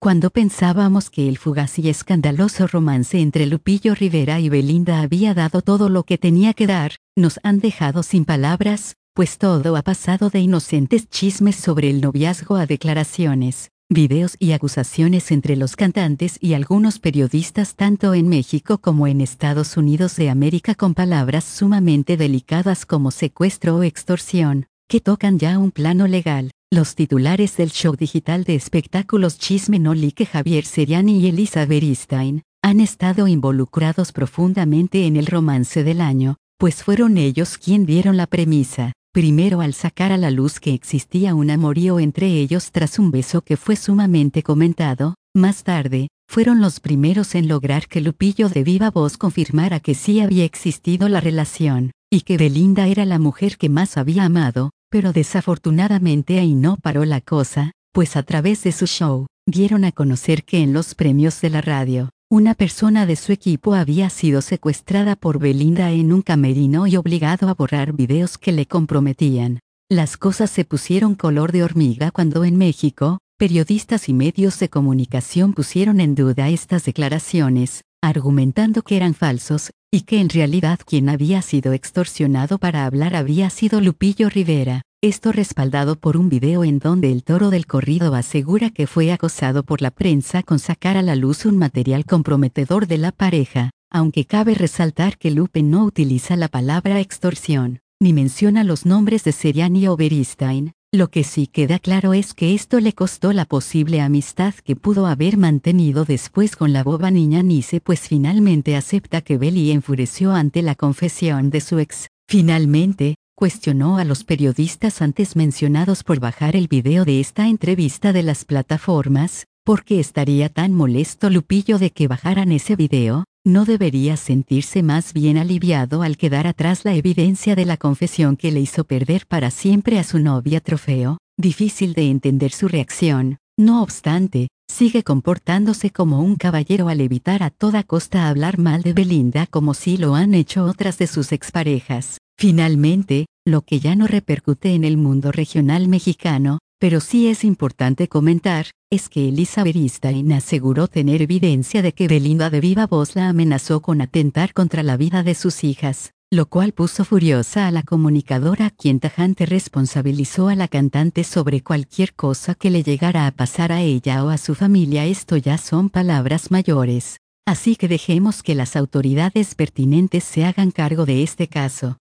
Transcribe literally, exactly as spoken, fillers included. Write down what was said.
Cuando pensábamos que el fugaz y escandaloso romance entre Lupillo Rivera y Belinda había dado todo lo que tenía que dar, nos han dejado sin palabras, pues todo ha pasado de inocentes chismes sobre el noviazgo a declaraciones, videos y acusaciones entre los cantantes y algunos periodistas tanto en México como en Estados Unidos de América, con palabras sumamente delicadas como secuestro o extorsión, que tocan ya un plano legal. Los titulares del show digital de espectáculos Chisme No Like, Javier Seriani y Elisa Beristain, han estado involucrados profundamente en el romance del año, pues fueron ellos quien dieron la premisa, primero al sacar a la luz que existía un amorío entre ellos tras un beso que fue sumamente comentado. Más tarde, fueron los primeros en lograr que Lupillo de viva voz confirmara que sí había existido la relación, y que Belinda era la mujer que más había amado. Pero desafortunadamente ahí no paró la cosa, pues a través de su show, dieron a conocer que en los premios de la radio, una persona de su equipo había sido secuestrada por Belinda en un camerino y obligado a borrar videos que le comprometían. Las cosas se pusieron color de hormiga cuando en México, periodistas y medios de comunicación pusieron en duda estas declaraciones, argumentando que eran falsos, y que en realidad quien había sido extorsionado para hablar había sido Lupillo Rivera. Esto respaldado por un video en donde el toro del corrido asegura que fue acosado por la prensa con sacar a la luz un material comprometedor de la pareja, aunque cabe resaltar que Lupe no utiliza la palabra extorsión, ni menciona los nombres de Seriani o Beristain. Lo que sí queda claro es que esto le costó la posible amistad que pudo haber mantenido después con la boba niña Nice, pues finalmente acepta que Beli enfureció ante la confesión de su ex. Finalmente, cuestionó a los periodistas antes mencionados por bajar el video de esta entrevista de las plataformas. ¿Por qué estaría tan molesto Lupillo de que bajaran ese video? ¿No debería sentirse más bien aliviado al quedar atrás la evidencia de la confesión que le hizo perder para siempre a su novia trofeo? Difícil de entender su reacción. No obstante, sigue comportándose como un caballero al evitar a toda costa hablar mal de Belinda como si lo han hecho otras de sus exparejas. Finalmente, lo que ya no repercute en el mundo regional mexicano, pero sí es importante comentar, es que Elisa Beristain aseguró tener evidencia de que Belinda de viva voz la amenazó con atentar contra la vida de sus hijas, lo cual puso furiosa a la comunicadora, quien tajante responsabilizó a la cantante sobre cualquier cosa que le llegara a pasar a ella o a su familia. Esto ya son palabras mayores, así que dejemos que las autoridades pertinentes se hagan cargo de este caso.